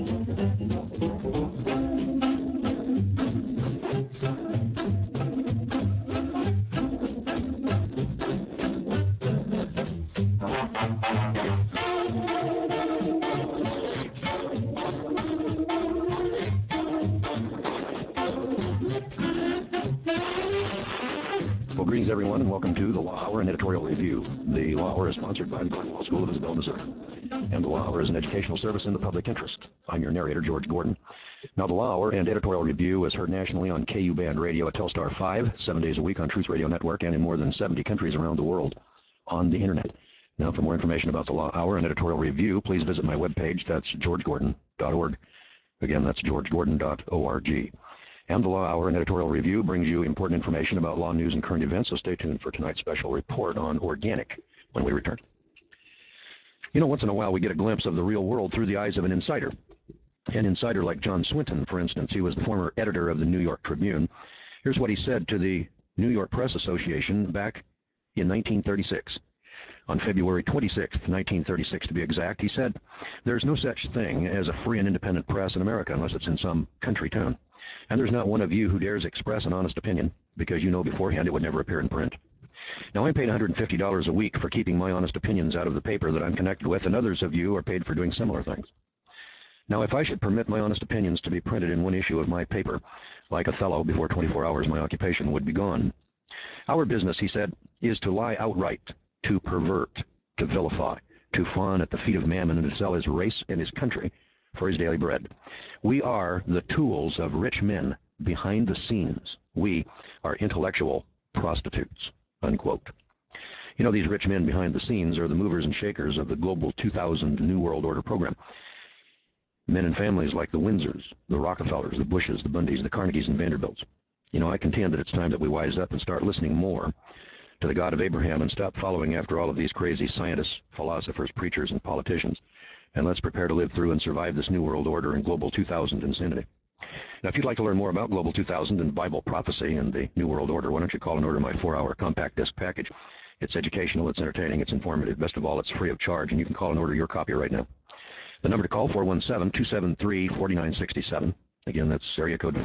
Well, greetings, everyone, and welcome to the Law Hour and Editorial Review. The Law Hour is sponsored by the Gordon Law School of Isabel, Missouri. And the Law Hour is an educational service in the public interest. I'm your narrator, George Gordon. Now, the Law Hour and Editorial Review is heard nationally on KU Band Radio at Telstar 5, 7 days a week on Truth Radio Network, and in more than 70 countries around the world on the Internet. Now, for more information about the Law Hour and Editorial Review, please visit my webpage. That's georgegordon.org. Again, that's georgegordon.org. And the Law Hour and Editorial Review brings you important information about law news and current events, so stay tuned for tonight's special report on organic when we return. You know, once in a while we get a glimpse of the real world through the eyes of an insider. An insider like John Swinton, for instance. He was the former editor of the New York Tribune. Here's what he said to the New York Press Association back in 1936. On February 26th, 1936 to be exact, he said, "There's no such thing as a free and independent press in America unless it's in some country town. And there's not one of you who dares express an honest opinion because you know beforehand it would never appear in print. Now, I'm paid $150 a week for keeping my honest opinions out of the paper that I'm connected with, and others of you are paid for doing similar things. Now, if I should permit my honest opinions to be printed in one issue of my paper, like Othello, before 24 hours my occupation would be gone. Our business," he said, "is to lie outright, to pervert, to vilify, to fawn at the feet of Mammon, and to sell his race and his country for his daily bread. We are the tools of rich men behind the scenes. We are intellectual prostitutes," unquote. You know, these rich men behind the scenes are the movers and shakers of the Global 2000 New World Order program. Men and families like the Windsors, the Rockefellers, the Bushes, the Bundys, the Carnegies, and Vanderbilts. You know, I contend that it's time that we wise up and start listening more to the God of Abraham and stop following after all of these crazy scientists, philosophers, preachers, and politicians. And let's prepare to live through and survive this New World Order and Global 2000 insanity. Now, if you'd like to learn more about Global 2000 and Bible prophecy and the New World Order, why don't you call and order my 4-hour compact disc package? It's educational, it's entertaining, it's informative. Best of all, it's free of charge, and you can call and order your copy right now. The number to call, 417-273-4967. Again, that's area code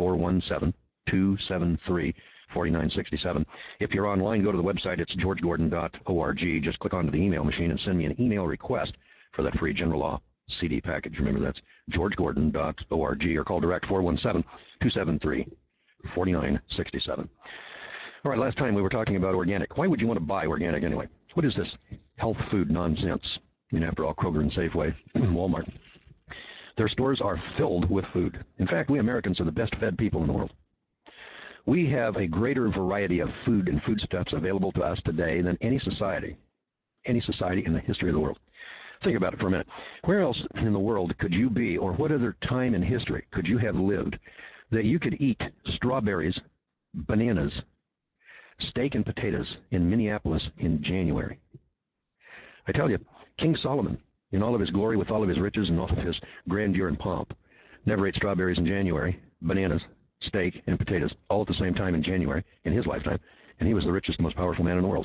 417-273-4967. If you're online, go to the website. It's georgegordon.org. Just click onto the email machine and send me an email request for that free general law CD package. Remember, that's georgegordon.org, or call direct 417-273-4967. All right, last time we were talking about organic. Why would you want to buy organic anyway? What is this health food nonsense? I mean, after all, Kroger and Safeway and Walmart, their stores are filled with food. In fact, we Americans are the best fed people in the world. We have a greater variety of food and foodstuffs available to us today than any society in the history of the world. Think about it for a minute. Where else in the world could you be, or what other time in history could you have lived that you could eat strawberries, bananas, steak and potatoes in Minneapolis in January? I tell you, King Solomon, in all of his glory, with all of his riches and all of his grandeur and pomp, never ate strawberries in January, bananas, steak, and potatoes, all at the same time in January in his lifetime, and he was the richest, most powerful man in the world.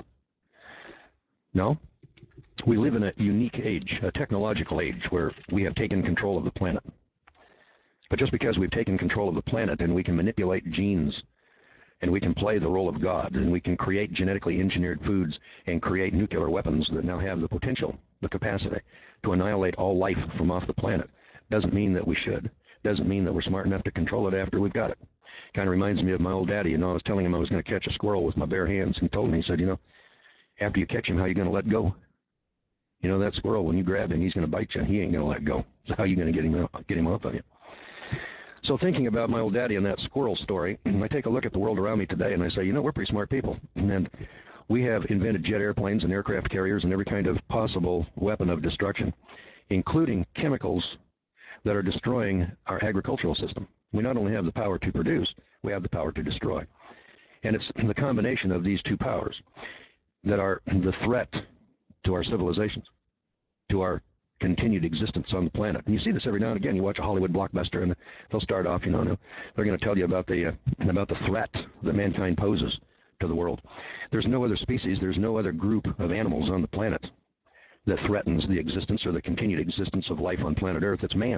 No? We live in a unique age, a technological age, where we have taken control of the planet. But just because we've taken control of the planet and we can manipulate genes, and we can play the role of God, and we can create genetically engineered foods and create nuclear weapons that now have the potential, the capacity to annihilate all life from off the planet, doesn't mean that we should. Doesn't mean that we're smart enough to control it after we've got it. Kind of reminds me of my old daddy. You know, I was telling him I was going to catch a squirrel with my bare hands. He told me, he said, you know, after you catch him, how are you going to let go? You know, that squirrel, when you grab him, he's going to bite you, and he ain't going to let go. So how are you going to get him off of you? So thinking about my old daddy and that squirrel story, I take a look at the world around me today, and I say, you know, we're pretty smart people. And we have invented jet airplanes and aircraft carriers and every kind of possible weapon of destruction, including chemicals that are destroying our agricultural system. We not only have the power to produce, we have the power to destroy. And it's the combination of these two powers that are the threat to our civilizations, to our continued existence on the planet. And you see this every now and again. You watch a Hollywood blockbuster, and they'll start off, you know, they're going to tell you about the threat that mankind poses to the world. There's no other species, there's no other group of animals on the planet that threatens the existence or the continued existence of life on planet Earth. It's man.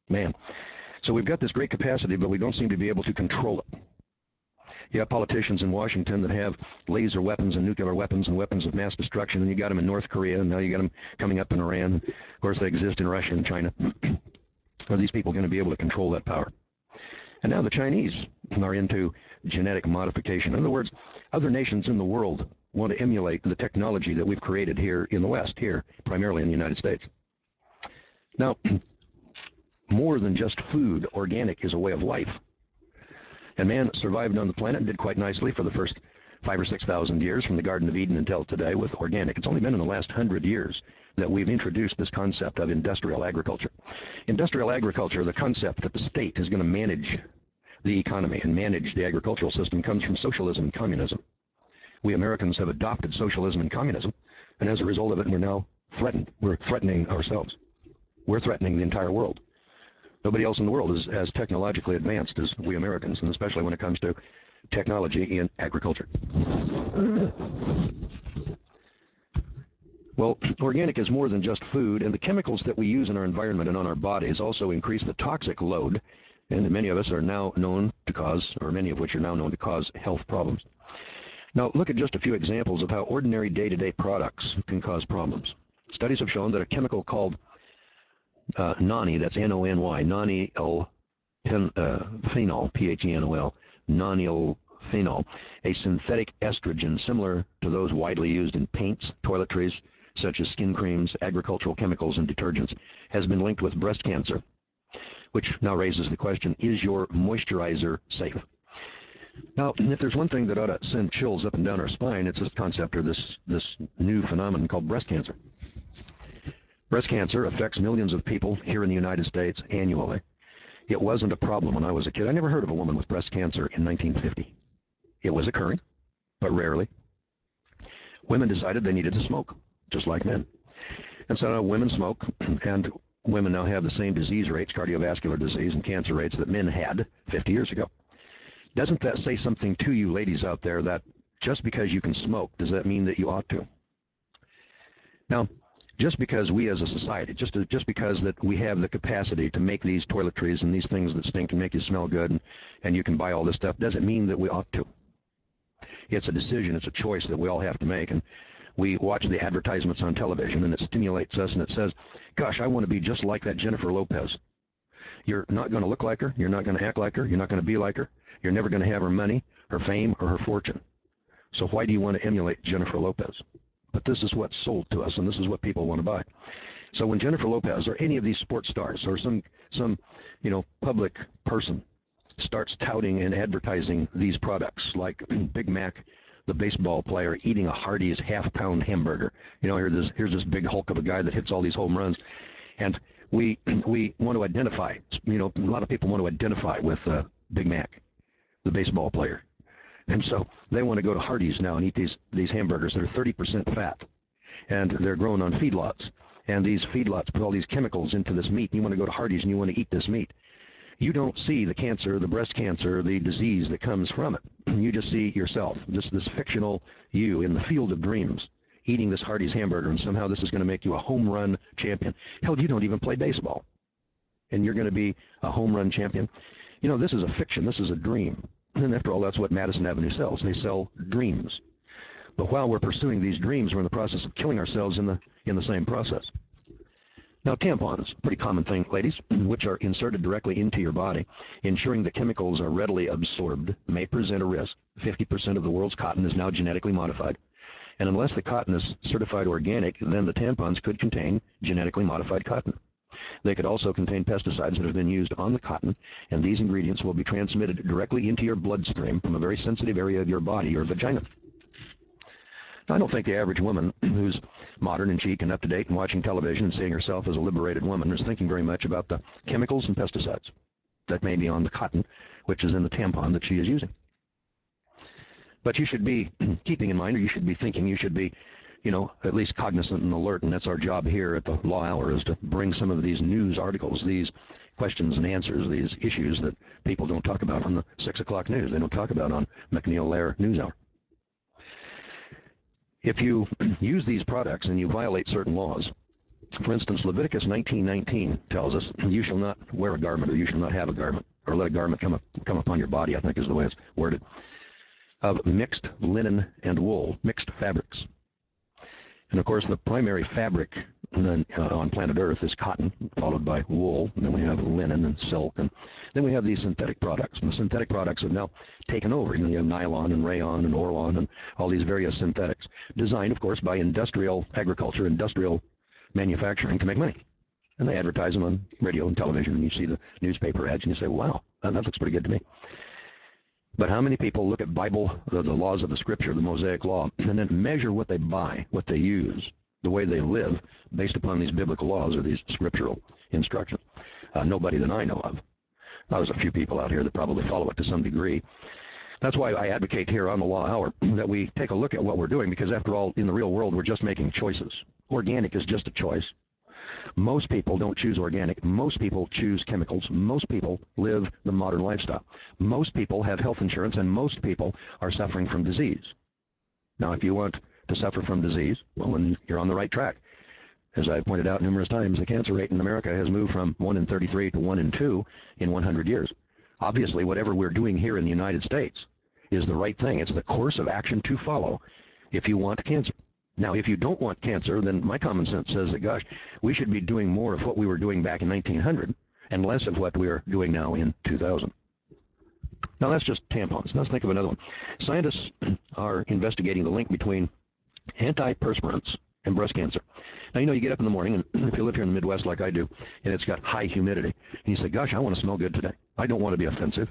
Man. So we've got this great capacity, but we don't seem to be able to control it. You have politicians in Washington that have laser weapons and nuclear weapons and weapons of mass destruction, and you got them in North Korea, and now you got them coming up in Iran. Of course, they exist in Russia and China. Are these people going to be able to control that power? And now the Chinese are into genetic modification. In other words, other nations in the world want to emulate the technology that we've created here in the West, here, primarily in the United States. Now, more than just food, organic is a way of life. And man survived on the planet and did quite nicely for the first 5,000 or 6,000 years, from the Garden of Eden until today, with organic. It's only been in the last 100 years that we've introduced this concept of industrial agriculture. Industrial agriculture, the concept that the state is going to manage the economy and manage the agricultural system, comes from socialism and communism. We Americans have adopted socialism and communism, and as a result of it, we're now threatened. We're threatening ourselves. We're threatening the entire world. Nobody else in the world is as technologically advanced as we Americans, and especially when it comes to technology in agriculture. Well, organic is more than just food, and the chemicals that we use in our environment and on our bodies also increase the toxic load, and many of us are now known to cause, or many of which are now known to cause, health problems. Now, look at just a few examples of how ordinary day-to-day products can cause problems. Studies have shown that a chemical called noni, that's N-O-N-Y, nonylphenol, P-H-E-N-O-L, nonylphenol, a synthetic estrogen similar to those widely used in paints, toiletries, such as skin creams, agricultural chemicals, and detergents, has been linked with breast cancer, which now raises the question, is your moisturizer safe? Now, if there's one thing that ought to send chills up and down our spine, it's this concept, or this new phenomenon called breast cancer. Breast cancer affects millions of people here in the United States annually. It wasn't a problem when I was a kid. I never heard of a woman with breast cancer in 1950. It was occurring, but rarely. Women decided they needed to smoke, just like men. And so now women smoke, and women now have the same disease rates, cardiovascular disease and cancer rates, that men had 50 years ago. Doesn't that say something to you ladies out there, that just because you can smoke, does that mean that you ought to? Now, just because we as a society, just because that we have the capacity to make these toiletries and these things that stink and make you smell good, and you can buy all this stuff, doesn't mean that we ought to. It's a decision, it's a choice that we all have to make. And we watch the advertisements on television, and it stimulates us, and it says, gosh, I want to be just like that Jennifer Lopez. You're not going to look like her, you're not going to act like her, you're not going to be like her, you're never going to have her money, her fame, or her fortune. So why do you want to emulate Jennifer Lopez? But this is what's sold to us, and this is what people want to buy. So when Jennifer Lopez or any of these sports stars or some public person starts touting and advertising these products, like Big Mac, the baseball player, eating a Hardee's half-pound hamburger. Here's this big hulk of a guy that hits all these home runs, and we want to identify. A lot of people want to identify with Big Mac, the baseball player. And so they want to go to Hardee's now and eat these hamburgers that are 30% fat. And they're grown on feedlots. And these feedlots put all these chemicals into this meat. And you want to go to Hardee's and you want to eat this meat. You don't see the cancer, the breast cancer, the disease that comes from it. You just see yourself, this fictional you in the field of dreams, eating this Hardee's hamburger. And somehow this is going to make you a home run champion. Hell, you don't even play baseball. And you're going to be a home run champion. This is a fiction. This is a dream. And after all, that's what Madison Avenue sells. They sell dreams. But while we're pursuing these dreams, we're in the process of killing ourselves in the same process. Now, tampons, pretty common thing, ladies, which are inserted directly into your body, ensuring that chemicals are readily absorbed, may present a risk. 50% of the world's cotton is now genetically modified. And unless the cotton is certified organic, then the tampons could contain genetically modified cotton. They could also contain pesticides that have been used on the cotton, and these ingredients will be transmitted directly into your bloodstream from a very sensitive area of your body, your vagina. Now, I don't think the average woman who's modern and chic and up-to-date and watching television and seeing herself as a liberated woman is thinking very much about the chemicals and pesticides that may be on the cotton, which is in the tampon that she is using. But you should be keeping in mind, or you should be thinking, you should be at least cognizant and alert, and that's our job here at the Law Hour, is to bring some of these news articles, these questions and answers, these issues that people don't talk about on the 6 o'clock news. They don't talk about on McNeil-Lehrer News Hour. If you use these products and you violate certain laws, For instance, Leviticus 19:19 tells us, you shall not wear a garment, or you shall not have a garment, or let a garment come upon your body, I think is the way it's worded, of mixed linen and wool, mixed fabrics. And of course, the primary fabric on planet Earth is cotton, followed by wool, and then we have linen and silk, and then we have these synthetic products. And the synthetic products have now taken over. You have nylon and rayon and orlon and all these various synthetics, designed, of course, by industrial agriculture, industrial manufacturing to make money. And they advertise them on radio and television, and you see the newspaper ads, and you say, wow, that looks pretty good to me. But how many people look at Bible, the laws of the Scripture, the Mosaic Law, and then measure what they buy, what they use, the way they live, based upon these biblical laws or these scriptural instructions? Nobody that I know of. Now, there's a few people out here that probably follow it to some degree. That's why I advocate here on the Law Hour that we take a look at what we're doing, because after all, in the real world, we're just making choices. Organic is just a choice. Most people don't choose organic. Most people choose chemicals. Most people live the modern lifestyle. Most people have health insurance, and most people are suffering from disease. Now, if you want to suffer from disease, well, then you're on the right track. As I've pointed out numerous times, the cancer rate in America has moved from 1 in 33 to 1 in 2 in 100 years. Obviously, whatever we're doing here in the United States is the right thing. It's the course of action to follow if you want cancer. Now, if you don't want cancer, then my common sense says that, gosh, we should be doing more of what we were doing back in 1900 and less of what we're doing now in 2000. Now, that's just tampons. Now, let's think of another one. Scientists are investigating the link between antiperspirants and breast cancer. Now, you get up in the morning, and if you live here in the Midwest like I do, and it's got high humidity, and you say, gosh, I want to smell good today. I don't want to be offensive.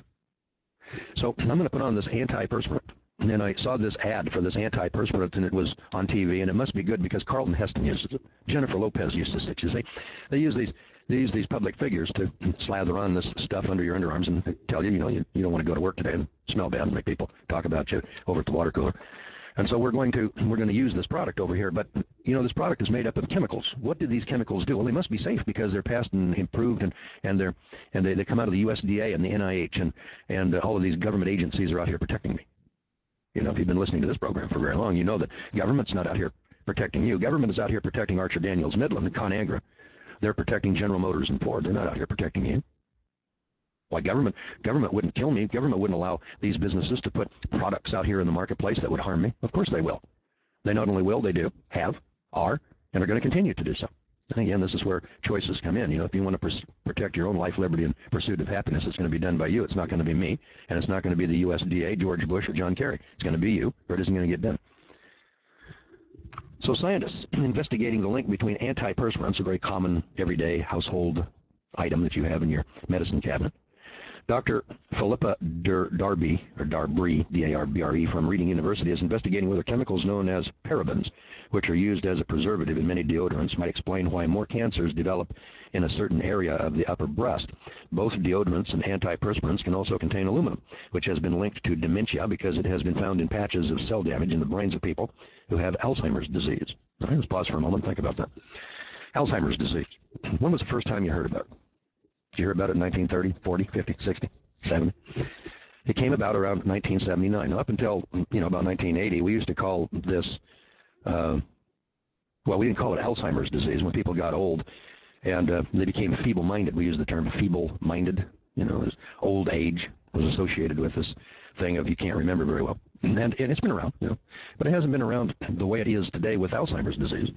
So I'm going to put on this antiperspirant. And I saw this ad for this antiperspirant, and it was on TV, and it must be good because Carlton Heston uses it. Jennifer Lopez uses it. You see, they use these public figures to slather on this stuff under your underarms and tell you, you don't want to go to work today and smell bad and make people talk about you over at the water cooler. And so we're going to use this product over here. But this product is made up of chemicals. What do these chemicals do? Well, they must be safe because they're passed and improved, and they come out of the USDA and the NIH and all of these government agencies are out here protecting me. If you've been listening to this program for very long, you know that government's not out here protecting you. Government is out here protecting Archer Daniels Midland and ConAgra. They're protecting General Motors and Ford. They're not out here protecting you. Why, government wouldn't kill me. Government wouldn't allow these businesses to put products out here in the marketplace that would harm me. Of course they will. They not only will, they do, have, are, and are going to continue to do so. And again, this is where choices come in. If you want to protect your own life, liberty, and pursuit of happiness, it's going to be done by you. It's not going to be me, and it's not going to be the USDA, George Bush, or John Kerry. It's going to be you, or it isn't going to get done. So scientists investigating the link between antiperspirants, a very common everyday household item that you have in your medicine cabinet. Dr. Philippa Darby, D-A-R-B-R-E, from Reading University, is investigating whether chemicals known as parabens, which are used as a preservative in many deodorants, might explain why more cancers develop in a certain area of the upper breast. Both deodorants and antiperspirants can also contain aluminum, which has been linked to dementia because it has been found in patches of cell damage in the brains of people who have Alzheimer's disease. All right, let's pause for a moment and think about that. Alzheimer's disease. When was the first time you heard about it? Did you hear about it in 1930, 40, 50, 60, 70? It came about around 1979. Up until, about 1980, we used to call this, well, we didn't call it Alzheimer's disease. When people got old and they became feeble-minded, we used the term feeble-minded. As old age was associated with this thing of you can't remember very well. And it's been around, but it hasn't been around the way it is today with Alzheimer's disease.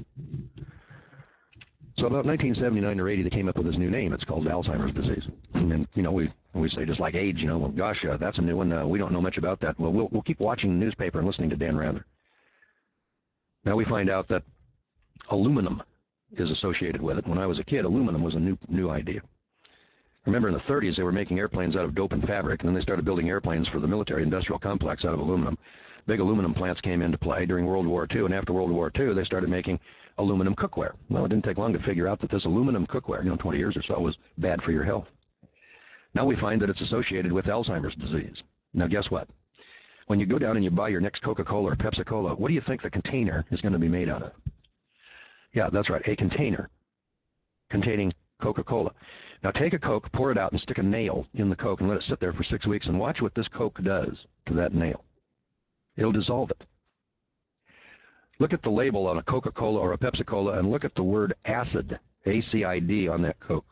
So about 1979 or 80, they came up with this new name. It's called Alzheimer's disease. And, we say just like age, well, gosh, that's a new one. We don't know much about that. Well, we'll keep watching the newspaper and listening to Dan Rather. Now we find out that aluminum is associated with it. When I was a kid, aluminum was a new idea. Remember, in the 30s, they were making airplanes out of dope and fabric, and then they started building airplanes for the military-industrial complex out of aluminum. Big aluminum plants came into play during World War II, and after World War II, they started making aluminum cookware. Well, it didn't take long to figure out that this aluminum cookware, 20 years or so, was bad for your health. Now we find that it's associated with Alzheimer's disease. Now, guess what? When you go down and you buy your next Coca-Cola or Pepsi-Cola, what do you think the container is going to be made out of? Yeah, that's right, a container containing Coca-Cola. Now take a Coke, pour it out, and stick a nail in the Coke and let it sit there for 6 weeks and watch what this Coke does to that nail. It'll dissolve it. Look at the label on a Coca-Cola or a Pepsi-Cola and look at the word acid, A-C-I-D, on that Coke.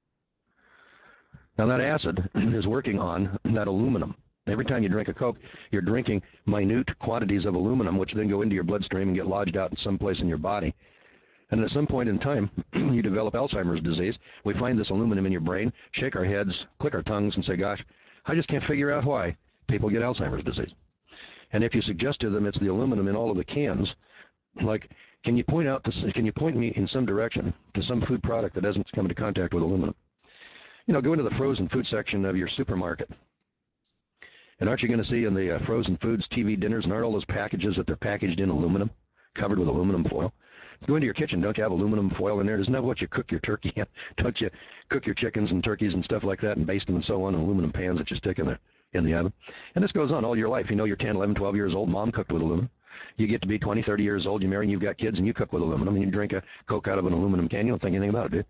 Now that acid is working on that aluminum. Every time you drink a Coke, you're drinking minute quantities of aluminum, which then go into your bloodstream and get lodged out in some place in your body. And at some point in time, you develop Alzheimer's disease. We find this aluminum in your brain, shake our heads, click our tongues, and say, gosh, I just can't figure out why people get Alzheimer's disease. And if you suggest to them it's the aluminum in all of the cans, like, can you point me in some direction to some food product that doesn't come into contact with aluminum? You know, go into the frozen food section of your supermarket. And aren't you going to see in the frozen foods TV dinners, and aren't all those packages that they're packaged in aluminum, covered with aluminum foil? Go into your kitchen, don't you have aluminum foil in there? Isn't that what you cook your turkey in? Don't you cook your chickens and turkeys and stuff like that and baste them and so on in aluminum pans that you stick in the oven? And this goes on all your life. You know, you're 10, 11, 12 years old, mom cooked with aluminum. You get to be 20, 30 years old, you marry and you've got kids and you cook with aluminum and you drink a Coke out of an aluminum can. You don't think anything about it, do you?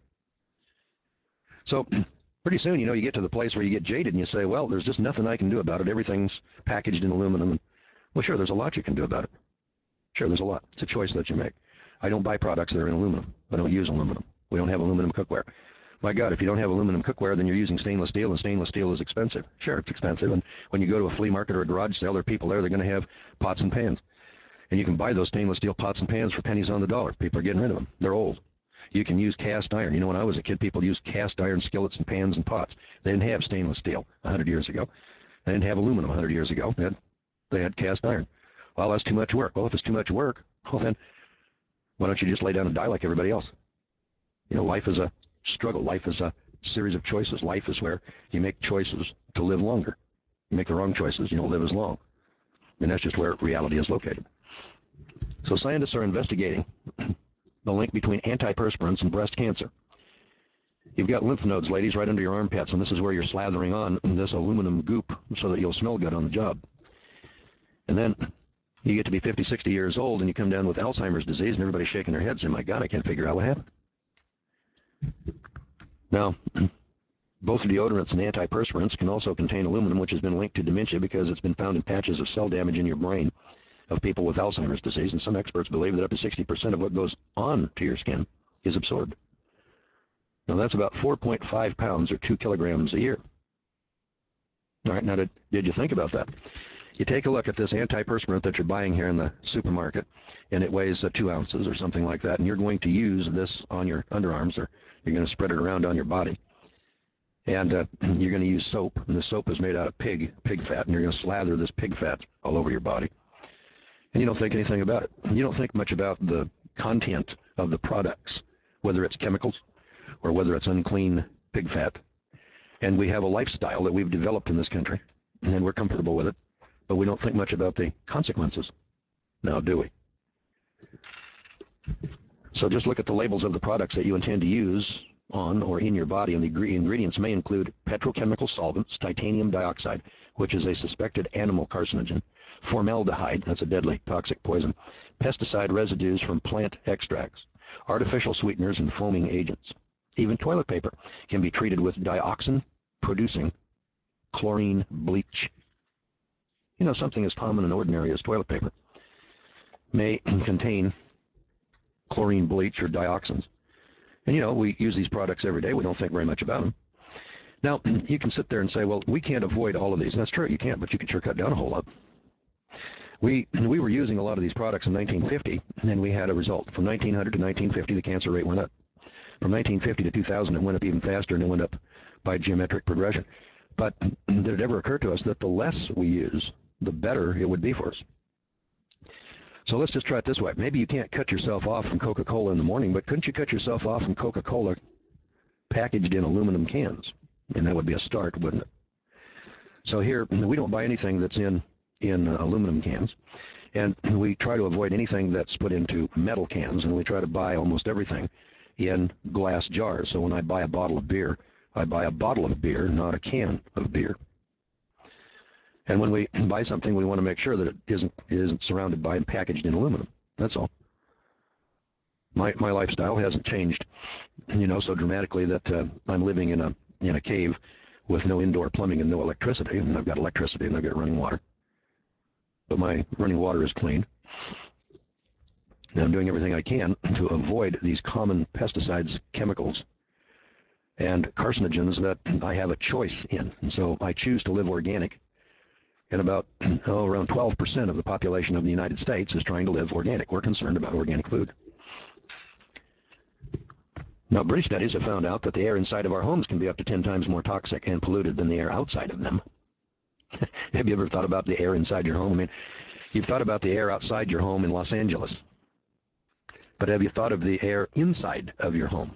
So pretty soon, you know, you get to the place where you get jaded and you say, well, there's just nothing I can do about it. Everything's packaged in aluminum. Well, sure, there's a lot you can do about it. Sure, there's a lot. It's a choice that you make. I don't buy products that are in aluminum. I don't use aluminum. We don't have aluminum cookware. My God, if you don't have aluminum cookware, then you're using stainless steel, and stainless steel is expensive. Sure, it's expensive. And when you go to a flea market or a garage sale, there are people there, they're going to have pots and pans. And you can buy those stainless steel pots and pans for pennies on the dollar. People are getting rid of them. They're old. You can use cast iron. You know, when I was a kid, people used cast iron skillets and pans and pots. They didn't have stainless steel 100 years ago. They didn't have aluminum 100 years ago. They had cast iron. Well, that's too much work. Well, if it's too much work, well then, why don't you just lay down and die like everybody else? You know, life is a struggle. Life is a series of choices. Life is where you make choices to live longer. You make the wrong choices, you don't live as long. And that's just where reality is located. So scientists are investigating the link between antiperspirants and breast cancer. You've got lymph nodes, ladies, right under your armpits, and this is where you're slathering on this aluminum goop so that you'll smell good on the job. And then you get to be 50, 60 years old, and you come down with Alzheimer's disease, and everybody's shaking their heads saying, my God, I can't figure out what happened. Now, both deodorants and antiperspirants can also contain aluminum, which has been linked to dementia because it's been found in patches of cell damage in your brain of people with Alzheimer's disease, and some experts believe that up to 60% of what goes on to your skin is absorbed. Now, that's about 4.5 pounds or 2 kilograms a year. All right, now, did you think about that? You take a look at this antiperspirant that you're buying here in the supermarket, and it weighs 2 ounces or something like that, and you're going to use this on your underarms, or you're going to spread it around on your body. And you're going to use soap, and the soap is made out of pig fat, and you're going to slather this pig fat all over your body. And you don't think anything about it. You don't think much about the content of the products, whether it's chemicals or whether it's unclean pig fat. And we have a lifestyle that we've developed in this country, and we're comfortable with it, but we don't think much about the consequences. Now, do we? So just look at the labels of the products that you intend to use on or in your body, and the ingredients may include petrochemical solvents, titanium dioxide, which is a suspected animal carcinogen, formaldehyde, that's a deadly toxic poison, pesticide residues from plant extracts, artificial sweeteners, and foaming agents. Even toilet paper can be treated with dioxin-producing chlorine bleach. You know, something as common and ordinary as toilet paper may contain chlorine bleach or dioxins. And, you know, we use these products every day. We don't think very much about them. Now, you can sit there and say, well, we can't avoid all of these. And that's true, you can't, but you can sure cut down a whole lot. We were using a lot of these products in 1950, and we had a result. From 1900 to 1950, the cancer rate went up. From 1950 to 2000, it went up even faster, and it went up by geometric progression. But did it ever occur to us that the less we use, the better it would be for us? So let's just try it this way. Maybe you can't cut yourself off from Coca-Cola in the morning, but couldn't you cut yourself off from Coca-Cola packaged in aluminum cans? And that would be a start, wouldn't it? So here, we don't buy anything that's in aluminum cans, and we try to avoid anything that's put into metal cans, and we try to buy almost everything in glass jars. So when I buy a bottle of beer, I buy a bottle of beer, not a can of beer. And when we buy something, we want to make sure that it isn't surrounded by and packaged in aluminum. That's all. My lifestyle hasn't changed, you know, so dramatically that I'm living in a cave with no indoor plumbing and no electricity, and I've got electricity and I've got running water. But my running water is clean. And I'm doing everything I can to avoid these common pesticides, chemicals, and carcinogens that I have a choice in. And so I choose to live organic. And about around 12% of the population of the United States is trying to live organic. We're concerned about organic food. Now, British studies have found out that the air inside of our homes can be up to 10 times more toxic and polluted than the air outside of them. Have you ever thought about the air inside your home? I mean, you've thought about the air outside your home in Los Angeles. But have you thought of the air inside of your home?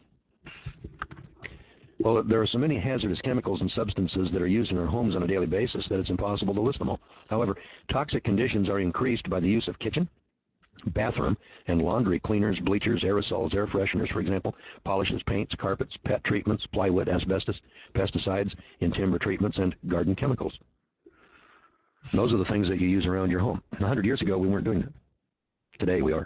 Well, there are so many hazardous chemicals and substances that are used in our homes on a daily basis that it's impossible to list them all. However, toxic conditions are increased by the use of kitchen, bathroom, and laundry cleaners, bleachers, aerosols, air fresheners, for example, polishes, paints, carpets, pet treatments, plywood, asbestos, pesticides in timber treatments, and garden chemicals. And those are the things that you use around your home. 100 years ago, we weren't doing that. Today, we are.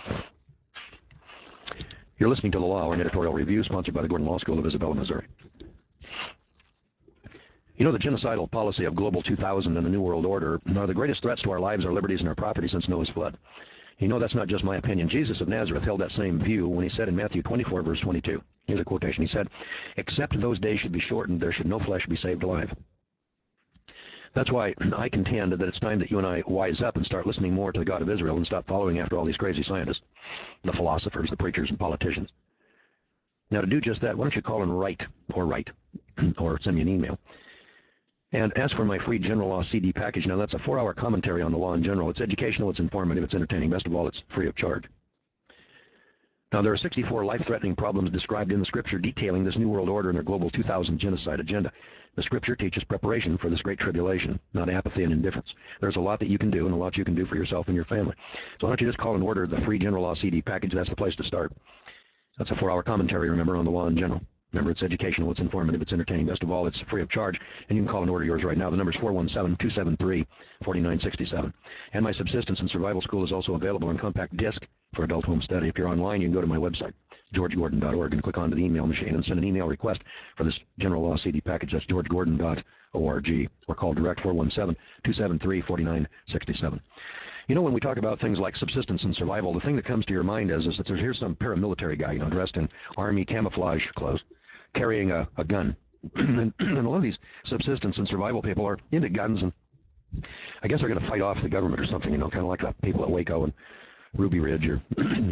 You're listening to The Law, an editorial review sponsored by the Gordon Law School of Isabella, Missouri. You know, the genocidal policy of Global 2000 and the New World Order are the greatest threats to our lives, our liberties, and our property since Noah's flood. You know, that's not just my opinion. Jesus of Nazareth held that same view when he said in Matthew 24, verse 22. Here's a quotation. He said, "Except those days should be shortened, there should no flesh be saved alive." That's why I contend that it's time that you and I wise up and start listening more to the God of Israel and stop following after all these crazy scientists, the philosophers, the preachers, and politicians. Now, to do just that, why don't you call and write, or send me an email, and ask for my free General Law CD package. Now, that's a 4-hour commentary on the law in general. It's educational, it's informative, it's entertaining. Best of all, it's free of charge. Now, there are 64 life-threatening problems described in the Scripture detailing this New World Order and their Global 2000 genocide agenda. The Scripture teaches preparation for this great tribulation, not apathy and indifference. There's a lot that you can do and a lot you can do for yourself and your family. So why don't you just call and order the free General Law CD package? That's the place to start. That's a 4-hour commentary, remember, on the law in general. Remember, it's educational, it's informative, it's entertaining. Best of all, it's free of charge, and you can call and order yours right now. The number is 417-273-4967. And my Subsistence and Survival School is also available on compact disc for adult home study. If you're online, you can go to my website, georgegordon.org, and click onto the email machine and send an email request for this General Law CD package. That's georgegordon.org, or call direct 417-273-4967. You know, when we talk about things like subsistence and survival, the thing that comes to your mind is that here's some paramilitary guy, dressed in army camouflage clothes, carrying a gun. And a lot of these subsistence and survival people are into guns, and I guess they're going to fight off the government or something, kind of like the people at Waco and Ruby Ridge, or,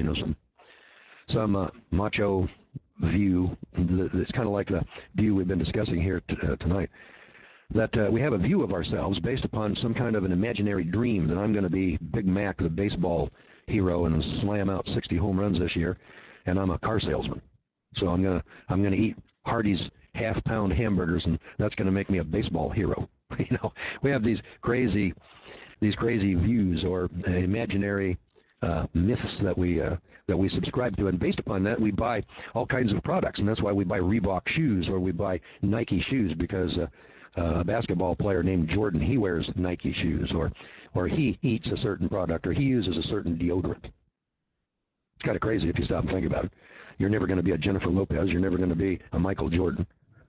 some macho view. It's kind of like the view we've been discussing here tonight. That we have a view of ourselves based upon some kind of an imaginary dream that I'm going to be Big Mac, the baseball hero, and slam out 60 home runs this year, and I'm a car salesman. So I'm gonna eat Hardee's half-pound hamburgers, and that's going to make me a baseball hero. We have these crazy views or imaginary myths that we subscribe to, and based upon that, we buy all kinds of products, and that's why we buy Reebok shoes or we buy Nike shoes, because a basketball player named Jordan, he wears Nike shoes, or he eats a certain product, or he uses a certain deodorant. It's kind of crazy if you stop and think about it. You're never going to be a Jennifer Lopez. You're never going to be a Michael Jordan.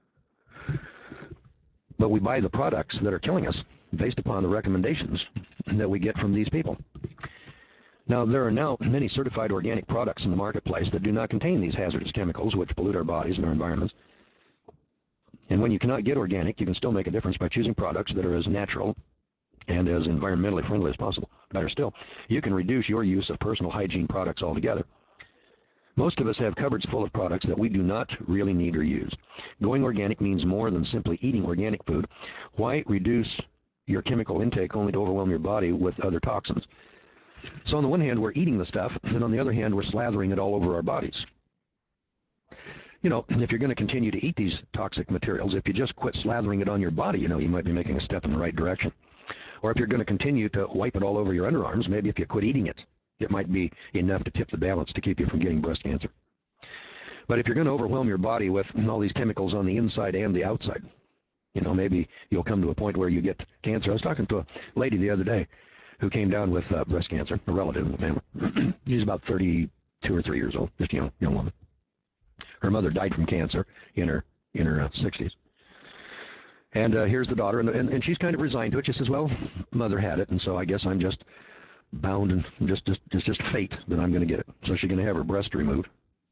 But we buy the products that are killing us based upon the recommendations that we get from these people. Now, there are now many certified organic products in the marketplace that do not contain these hazardous chemicals which pollute our bodies and our environments. And when you cannot get organic, you can still make a difference by choosing products that are as natural and as environmentally friendly as possible. Better still, you can reduce your use of personal hygiene products altogether. Most of us have cupboards full of products that we do not really need or use. Going organic means more than simply eating organic food. Why reduce your chemical intake only to overwhelm your body with other toxins? So on the one hand, we're eating the stuff, and on the other hand, we're slathering it all over our bodies. If you're going to continue to eat these toxic materials, if you just quit slathering it on your body, you might be making a step in the right direction. Or if you're going to continue to wipe it all over your underarms, maybe if you quit eating it, it might be enough to tip the balance to keep you from getting breast cancer. But if you're going to overwhelm your body with all these chemicals on the inside and the outside, maybe you'll come to a point where you get cancer. I was talking to a lady the other day who came down with breast cancer, a relative in the family. She's about 32 or 3 years old, just a young woman. Her mother died from cancer in her 60s. And here's the daughter, and she's kind of resigned to it. She says, well, mother had it, and so I guess I'm just bound, and it's just fate that I'm going to get it. So she's going to have her breast removed.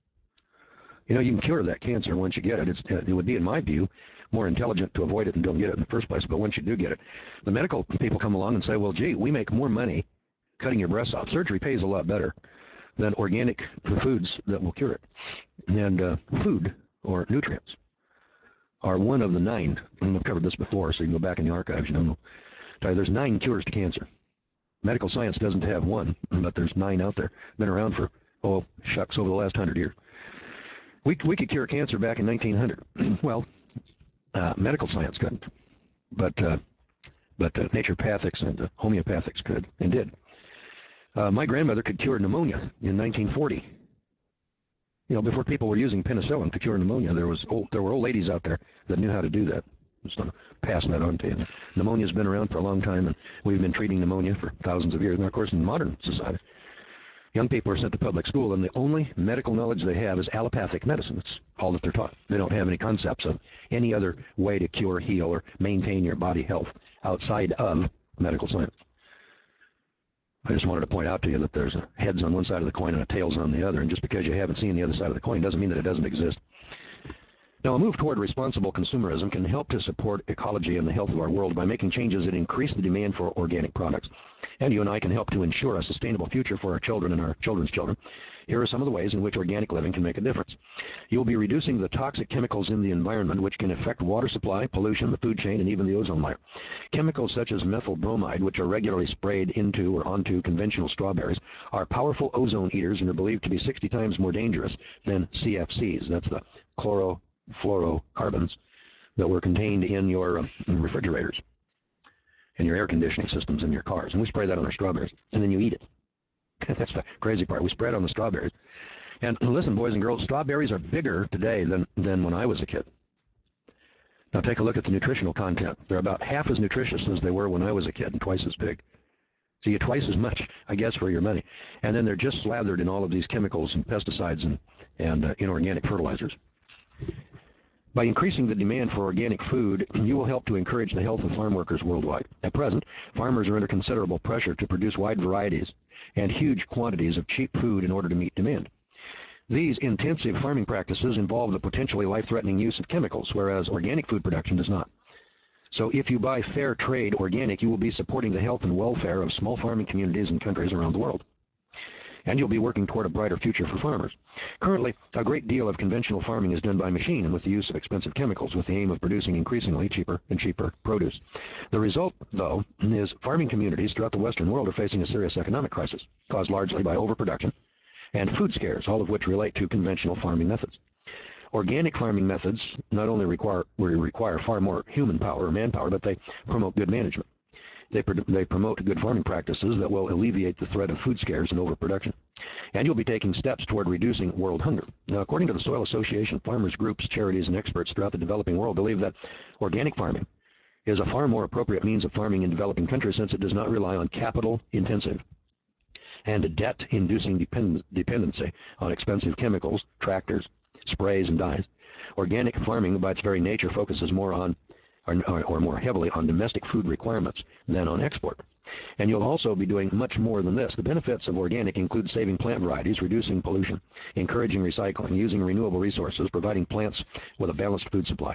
You know, you can cure that cancer once you get it. It would be, in my view, more intelligent to avoid it and don't get it in the first place. But once you do get it, the medical people come along and say, well, gee, we make more money cutting your breasts off. Surgery pays a lot better than organic foods that will cure it. And food, or nutrients, are one of the 9. And I've covered this before, so you can go back in the archives. You know, tell you there's 9 cures to cancer. Medical science doesn't have one, but there's 9 out there. Been around for, oh, shucks, over the last 100 years. We could cure cancer back in 1900. Well, medical science couldn't, but naturopathics and homeopathics could and did. My grandmother could cure pneumonia in 1940. You know, before people were using penicillin to cure pneumonia, there were old ladies out there that knew how to do that. Just passing that on to you. Pneumonia's been around for a long time, and we've been treating pneumonia for thousands of years. And of course, in modern society, young people are sent to public school, and the only medical knowledge they have is allopathic medicine. That's all that they're taught. They don't have any concepts of any other way to cure, heal, or maintain your body health outside of medical science. I just wanted to point out to you that there's a heads on one side of the coin and a tails on the other, and just because you haven't seen the other side of the coin doesn't mean that it doesn't exist. Now, a move toward responsible consumerism can help to support ecology and the health of our world by making changes that increase the demand for organic products. And you and I can help to ensure a sustainable future for our children and our children's children. Here are some of the ways in which organic living can make a difference. You'll be reducing the toxic chemicals in the environment, which can affect water supply, pollution, the food chain, and even the ozone layer. Chemicals such as methyl bromide, which are regularly sprayed into or onto conventional strawberries, are powerful ozone eaters and are believed to be 60 times more dangerous than CFCs. That's the chlorofluorocarbons that were contained in your refrigerators and your air conditioning systems in your cars. And we spray that on our strawberries, and then you eat it. That's the crazy part. We spray it on the strawberries. And listen, boys and girls, strawberries are bigger today than when I was a kid. Now take a look at the nutritional content. They're about half as nutritious as they were when I was a kid, and twice as big. So you get twice as much, I guess, for your money. And then they're just slathered in all of these chemicals and pesticides and inorganic fertilizers. By increasing the demand for organic food, you will help to encourage the health of farm workers worldwide. At present, farmers are under considerable pressure to produce wide varieties and huge quantities of cheap food in order to meet demand. These intensive farming practices involve the potentially life-threatening use of chemicals, whereas organic food production does not. So if you buy fair trade organic, you will be supporting the health and welfare of small farming communities and countries around the world. And you'll be working toward a brighter future for farmers. Currently, a great deal of conventional farming is done by machine and with the use of expensive chemicals with the aim of producing increasingly cheaper and cheaper produce. The result, though, is farming communities throughout the Western world are facing a serious economic crisis, caused largely by overproduction and food scares, all of which relate to conventional farming methods. Organic farming methods not only require far more human power or manpower, but they promote good management. They promote good farming practices that will alleviate the threat of food scares and overproduction. And you'll be taking steps toward reducing world hunger. Now, according to the Soil Association, farmers groups, charities, and experts throughout the developing world believe that organic farming is a far more appropriate means of farming in developing countries since it does not rely on capital-intensive and debt-inducing dependency on expensive chemicals, tractors, sprays, and dyes. Organic farming, by its very nature, focuses more on or more heavily on domestic food requirements than on export. And you'll also be doing much more than this. The benefits of organic include saving plant varieties, reducing pollution, encouraging recycling, using renewable resources, providing plants with a balanced food supply,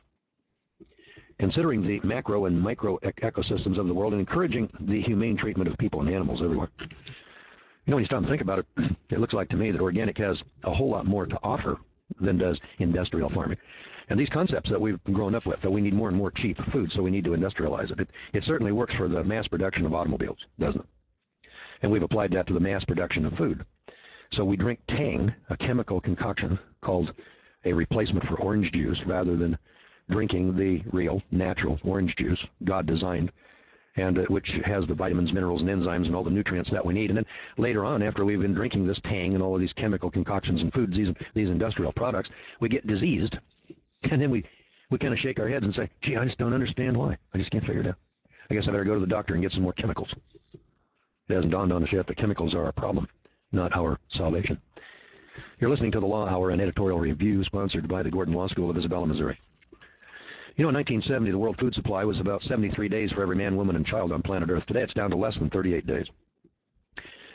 considering the macro and micro ecosystems of the world, and encouraging the humane treatment of people and animals everywhere. You know, when you stop and think about it, it looks like to me that organic has a whole lot more to offer than does industrial farming. And these concepts that we've grown up with, that we need more and more cheap food, so we need to industrialize it. It certainly works for the mass production of automobiles, doesn't it? And we've applied that to the mass production of food. So we drink Tang, a chemical concoction called a replacement for orange juice, rather than drinking the real, natural orange juice God designed, and which has the vitamins, minerals, and enzymes and all the nutrients that we need. And then later on, after we've been drinking this Tang and all of these chemical concoctions and foods, these industrial products, we get diseased. And then we kind of shake our heads and say, gee, I just don't understand why. I just can't figure it out. I guess I better go to the doctor and get some more chemicals. It hasn't dawned on us yet that chemicals are our problem, not our salvation. You're listening to the Law Hour, an editorial review sponsored by the Gordon Law School of Isabella, Missouri. You know, in 1970, the world food supply was about 73 days for every man, woman, and child on planet Earth. Today, it's down to less than 38 days.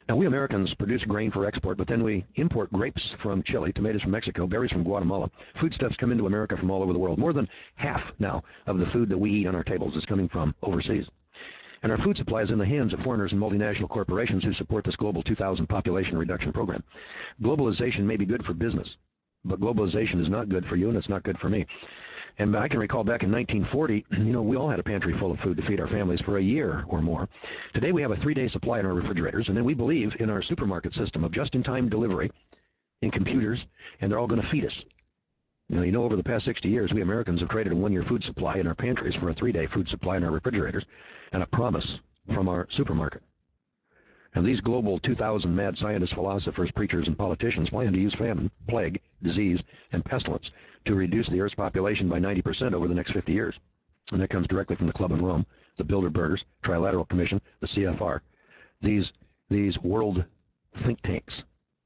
Now, we Americans produce grain for export, but then we import grapes from Chile, tomatoes from Mexico, berries from Guatemala. Foodstuffs come into America from all over the world. More than half now of the food that we eat on our tables is coming from overseas. And our food supply is in the hands of foreigners and multinational corporations who support this global 2000 population reduction program. Globalization may be good for business, but globalization is not good for you, and it's not good for me. And I can recall back in 1940, we all had a pantry full of food to feed our families for a year or more. Today we have a 3-day supply in our refrigerators, and then we believe in our supermarket system of just-in-time delivery in computers, and they're all going to feed us. Over the past 60 years, we Americans have traded a 1-year food supply in our pantries for a 3-day food supply in our refrigerators and a promise from our supermarket. And these global 2000 mad scientists, philosophers, preachers, and politicians plan to use famine, plague, disease, and pestilence to reduce the Earth's population by 90% over the next 50 years. And that comes directly from the Club of Rome, the Bilderbergers, Trilateral Commission, the CFR. These world think tanks.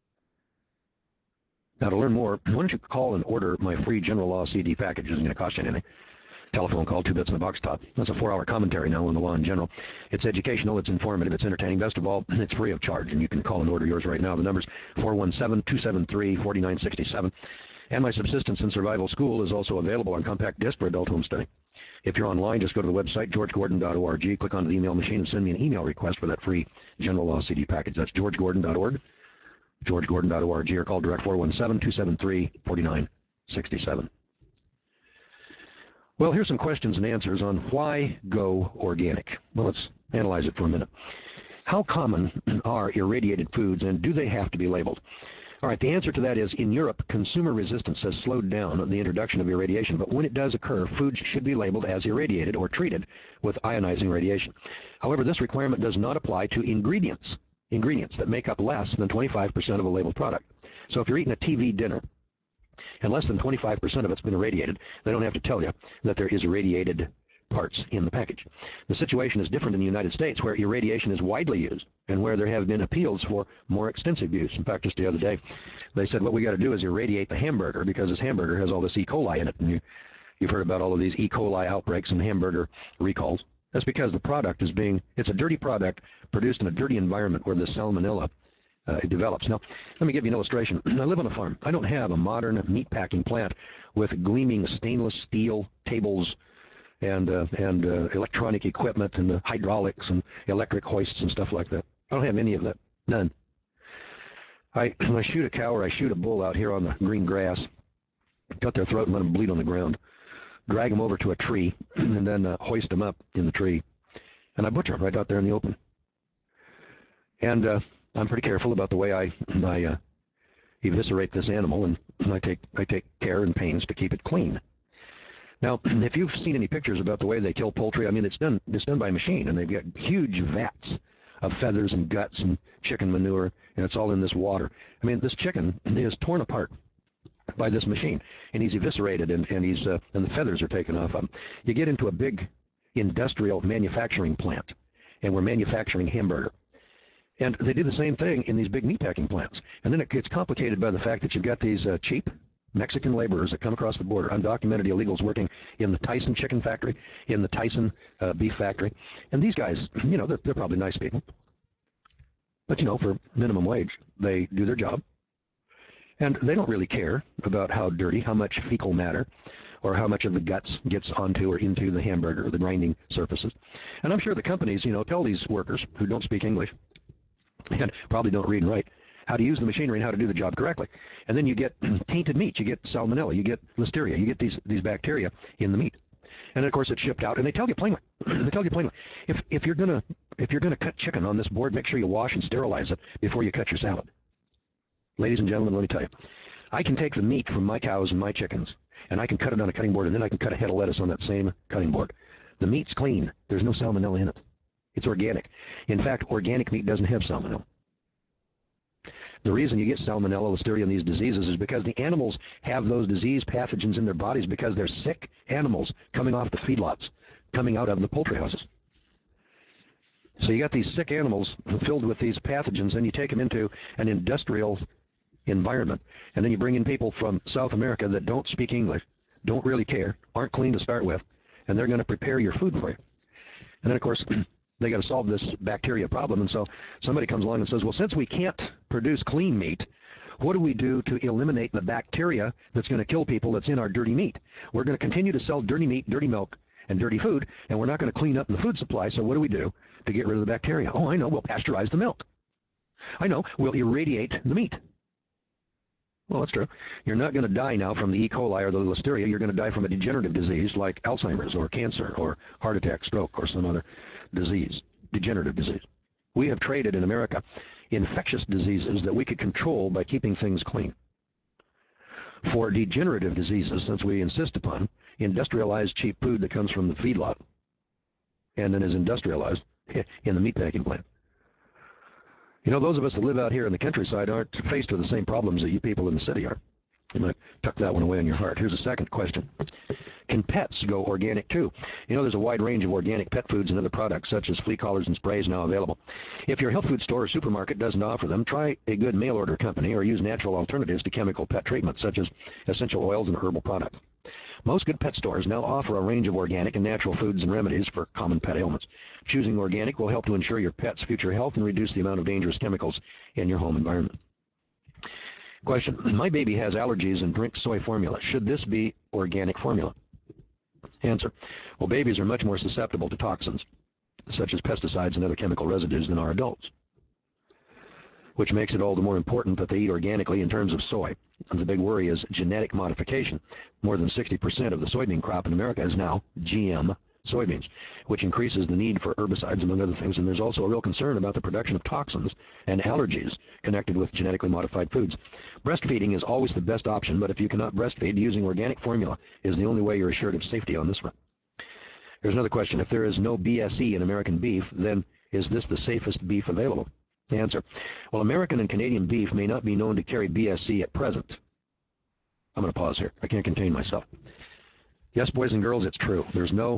Now, to learn more, why don't you call and order my free General Law CD package? It isn't going to cost you anything. Telephone call, 2 bits in a box top. That's a 4-hour commentary now on the law in general. It's educational, it's informative, it's entertaining. Best of all, it's free of charge, and you can call and order yours right now. The number's 417-273-4967. And my Subsistence and Survival School is also available on compact disc for adult homesteading. If you're online, just go to the website, georgegordon.org, click onto the email machine, and send me an email request for that free General Law CD package. That's georgegordon.org. georgegordon.org, or call direct 417-273-4967. Well, here's some questions and answers on why go organic. Well, let's analyze it for a minute. How common are irradiated foods, and do they have to be labeled? All right, the answer to that is, in Europe, consumer resistance has slowed down the introduction of irradiation, but when it does occur, foods should be labeled as irradiated or treated with ionizing radiation. However, this requirement does not apply to ingredients that make up less than 25% of a labeled product. So if you're eating a TV dinner, and less than 25% of it's been irradiated, they don't have to tell you that there is irradiated parts in the package. The situation is different in the United States, where irradiation is widely used and where there have been appeals for more extensive use. In fact, just the other day, they said what we got to do is irradiate the hamburger because this hamburger has all this E. coli in it. And you've heard about all of these E. coli outbreaks and hamburger recalls. That's because the product it's a dirty product produced in a dirty environment where the salmonella it develops. Now, let me give you an illustration. I live on a farm. I don't have a modern meat packing plant with gleaming stainless steel tables and electronic equipment and hydraulics and electric hoists and stuff like that. I don't have any of that. None. I shoot a cow or I shoot a bull out here on the green grass, cut their throat and let them bleed on the ground, drag them over to a tree, and then hoist them up in the tree. And I butcher them right out there in the open. And I'm pretty careful about the way I eviscerate this animal, and I take care and pains to keep it clean. Now, if you've seen any pictures about the way they kill poultry, I mean, it's done by machine, and they've got huge vats of feathers and guts and chicken manure, and it's all in this water. I mean, this chicken is torn apart by this machine, and he's eviscerated, and the feathers are taken off of him. You get into a big industrial manufacturing plant, and we're manufacturing hamburger. And they do the same thing in these big meatpacking plants. And then it gets complicated by the fact that you've got these cheap Mexican laborers that come across the border, undocumented illegals working in the Tyson chicken factory, in the Tyson beef factory. And these guys, they're probably nice people. But, for minimum wage, they do their job. And they don't really care about how dirty, how much fecal matter, or how much of the guts gets onto or into the hamburger, the grinding surfaces. And I'm sure the companies, tell these workers who don't speak English, and probably don't read and write, how to use the machinery and how to do the job correctly. And then you get tainted meat, you get salmonella, you get listeria, you get these bacteria in the meat. And of course it's shipped out, and they tell you plainly, if you're gonna cut chicken on this board, make sure you wash and sterilize it before you cut your salad. Ladies and gentlemen, let me tell you, I can take the meat from my cows and my chickens, and I can cut it on a cutting board, and then I can cut a head of lettuce on that same cutting board. The meat's clean. There's no salmonella in it. It's organic. In fact, organic meat doesn't have salmonella. The reason you get salmonella, listeria, and these diseases is because the animals have those disease pathogens in their bodies because they're sick animals coming off the feedlots, coming out of the poultry houses. So you got these sick animals filled with these pathogens, and you take them into an industrial environment, and then you bring in people from South America that don't speak English, don't really care, aren't clean to start with, and they're going to prepare your food for you. And then, of course, They got to solve this bacteria problem. And so somebody comes along and says, well, since we can't produce clean meat, what do we do to eliminate the bacteria that's going to kill people that's in our dirty meat? We're going to continue to sell dirty meat, dirty milk, and dirty food, and we're not going to clean up the food supply. So what do we do to get rid of the bacteria? Oh, I know. We'll pasteurize the milk. I know. We'll irradiate the meat. Well, that's true. You're not going to die now from the E. coli or the listeria. You're going to die from a degenerative disease like Alzheimer's or cancer or heart attack, stroke, or some other disease, degenerative disease. We have traded in America infectious diseases that we could control by keeping things clean for degenerative diseases, since we insist upon industrialized cheap food that comes from the feedlot and then is industrialized in the meatpacking plant. You know, those of us that live out here in the countryside aren't faced with the same problems that you people in the city are. You might tuck that one away in your heart. Here's a second question. Can pets go organic too? You know, there's a wide range of organic pet foods and other products, such as flea collars and sprays, now available. If your health food store or supermarket doesn't offer them, try a good mail order company or use natural alternatives to chemical pet treatment, such as essential oils and herbal products. Most good pet stores now offer a range of organic and natural foods and remedies for common pet ailments. Choosing organic will help to ensure your pet's future health and reduce the amount of dangerous chemicals in your home environment. Question. My baby has allergies and drinks soy formula. Should this be organic formula? Answer. Well, babies are much more susceptible to toxins, such as pesticides and other chemical residues, than are adults, which makes it all the more important that they eat organically in terms of soy. And the big worry is genetic modification. More than 60% of the soybean crop in America is now GM soybeans, which increases the need for herbicides, among other things. And there's also a real concern about the production of toxins and allergies connected with genetically modified foods. Breastfeeding is always the best option, but if you cannot breastfeed, using organic formula is the only way you're assured of safety on this front. Here's another question. If there is no BSE in American beef, then is this the safest beef available? Answer. Well, American and Canadian beef may not be known to carry BSE at present. I'm going to pause here. I can't contain myself. Yes, boys and girls, it's true. There's no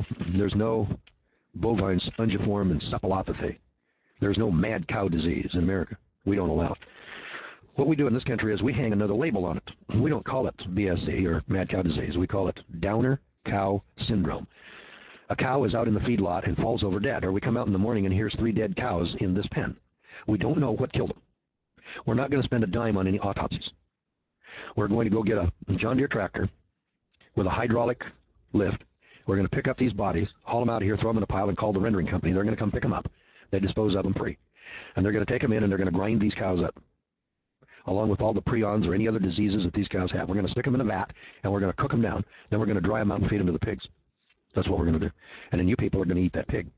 bovine spongiform encephalopathy. There's no mad cow disease in America. We don't allow it. What we do in this country is we hang another label on it. We don't call it BSE or mad cow disease. We call it Downer cow syndrome. A cow is out in the feedlot and falls over dead, or we come out in the morning and here's 3 dead cows in this pen. We don't know what killed them. We're not going to spend a dime on any autopsies. We're going to go get a John Deere tractor with a hydraulic lift. We're going to pick up these bodies, haul them out of here, throw them in a pile, and call the rendering company. They're going to come pick them up. They dispose of them free. And they're going to take them in, and they're going to grind these cows up, along with all the prions or any other diseases that these cows have. We're going to stick them in a vat, and we're going to cook them down. Then we're going to dry them out and feed them to the pigs. That's what we're going to do. And then you people are going to eat that pig.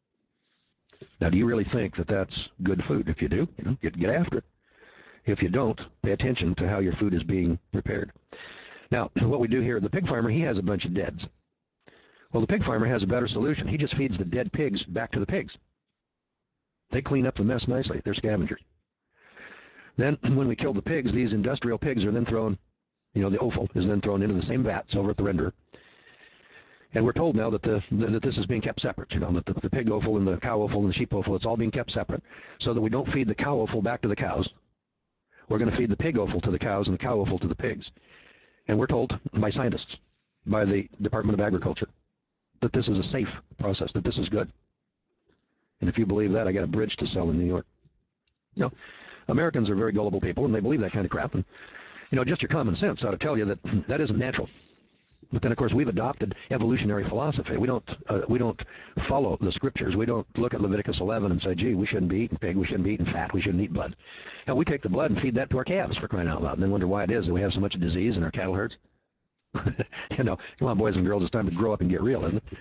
Now, do you really think that that's good food? If you do, get after it. If you don't, pay attention to how your food is being prepared. Now, what we do here, the pig farmer, he has a bunch of deads. Well, the pig farmer has a better solution. He just feeds the dead pigs back to the pigs. They clean up the mess nicely. They're scavengers. Then, when we kill the pigs, these industrial pigs are then thrown, the offal is then thrown into the same vats over at the renderer. And we're told now that that this is being kept separate, that the pig offal and the cow offal and the sheep offal, it's all being kept separate, so that we don't feed the cow offal back to the cows. We're going to feed the pig offal to the cows and the cow offal to the pigs. And we're told by scientists, by the Department of Agriculture, that this is a safe process, that this is good. And if you believe that, I got a bridge to sell in New York. Americans are very gullible people, and they believe that kind of crap. And, just your common sense ought to tell you that that isn't natural. But then, of course, we've adopted evolutionary philosophy. We don't follow the scriptures. We don't look at Leviticus 11 and say, gee, we shouldn't be eating pig, we shouldn't be eating fat, we shouldn't eat blood. Hell, we take the blood and feed that to our calves, for crying out loud, and then wonder why it is that we have so much disease in our cattle herds. Come on, boys and girls, it's time to grow up and get real, isn't it?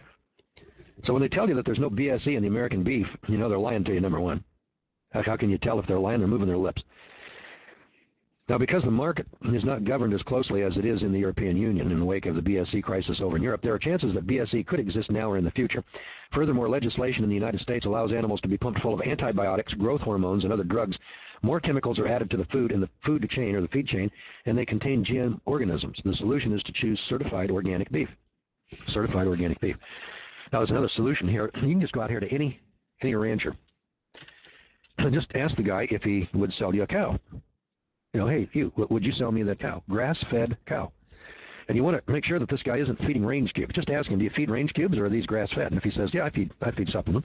So when they tell you that there's no BSE in the American beef, they're lying to you, number one. How can you tell if they're lying? They're moving their lips. Now, because the market is not governed as closely as it is in the European Union in the wake of the BSE crisis over in Europe, there are chances that BSE could exist now or in the future. Furthermore, legislation in the United States allows animals to be pumped full of antibiotics, growth hormones, and other drugs. More chemicals are added to the food in the food chain or the feed chain, and they contain GM organisms. The solution is to choose certified organic beef. Certified organic beef. Now, there's another solution here. You can just go out here to any rancher and just ask the guy if he would sell you a cow. Hey, would you sell me that cow? Grass-fed cow. And you want to make sure that this guy isn't feeding range cubes. Just ask him, do you feed range cubes or are these grass-fed? And if he says, yeah, I feed supplements,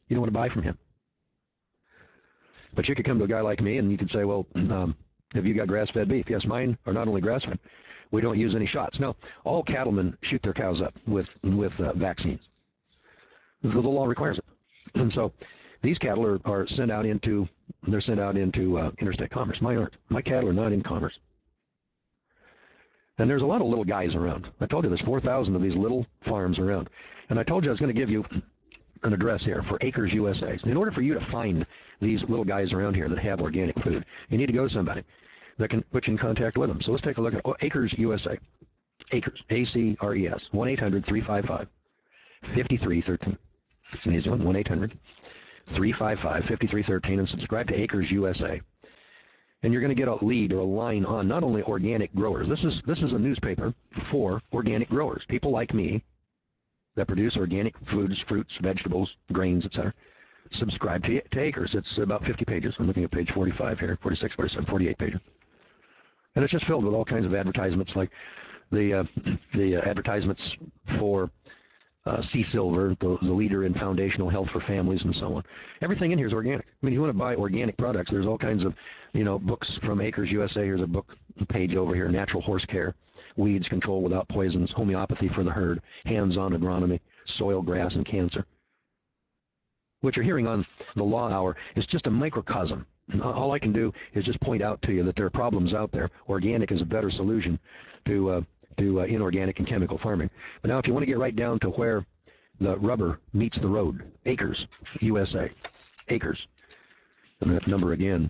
You don't want to buy from him. But you could come to a guy like me and you could say, well, have you got grass-fed beef? Yes, mine are not only grass-fed. We don't use any shots. No, all cattlemen shoot their cows up with vaccines. The law requires it. And so these cattle are sent out into interstate commerce. Mine aren't. My cattle are not in commerce. And there's a lot of little guys around. I told you there's 4,000 of these little farms around. And I told you I was going to give you an address here for Acres USA. In order for you to find these little guys around here that have organic food, you need to go to somebody that can put you in contact with them. So let's take a look at Acres USA. Acres, A-C-R-E-S, 1-800-355-5313. It's an easy one, 1-800-355-5313, and subscribe to Acres USA. And you're going to get a lead or a line on not only organic growers. This is a newspaper for organic growers, people like me that produce organic foods, fruits, vegetables, grains, etc. Subscribe to Acres. It's about 50 pages. I'm looking at page 45 here, 46, 47, 48 pages. And it's just filled with all kinds of advertisements, like the advertisements for Sea Silver, the leader in foundational health for families, and so on. Everything in here is organic. I mean, if you want to buy organic products, there's all kinds of, books from Acres USA. Here's a book page over here: Natural Horse Care, Weeds Control Without Poisons, Homeopathy for the Herd, Hands-on Agronomy, Soil, Grass, and Cancer. What you're hearing on the Law Hour is just a microcosm. All I can do is just point out to you that there are problems out there. Organic is a better solution to inorganic and chemical farming. But now if you want to get right down to where the rubber meets the road, Acres USA. Acres. And that number again,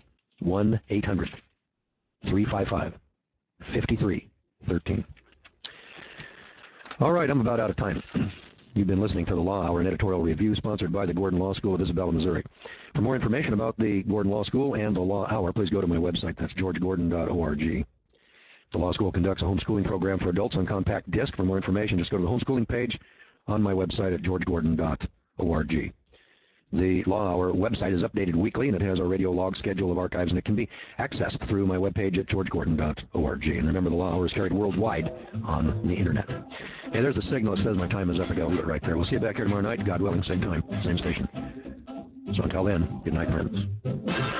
1-800-355-5313. All right, I'm about out of time. You've been listening to the Law Hour, an editorial review sponsored by the Gordon Law School of Isabella, Missouri. For more information about the Gordon Law School and the Law Hour, please go to my website. That's georgegordon.org. The Law School conducts a homeschooling program for adults on compact disc. For more information, just go to the homeschooling page on my website at georgegordon.org. The Law Hour website is updated weekly, and it has a radio log schedule of archives, and it can be accessed through my webpage at georgegordon.org. And remember, the Law Hour is carried worldwide on the Internet. Hey, there's a signal that says my time is up. I got to leave it right there. We'll see you back here tomorrow night, God willing, same time, same station. So until then, good night, friends.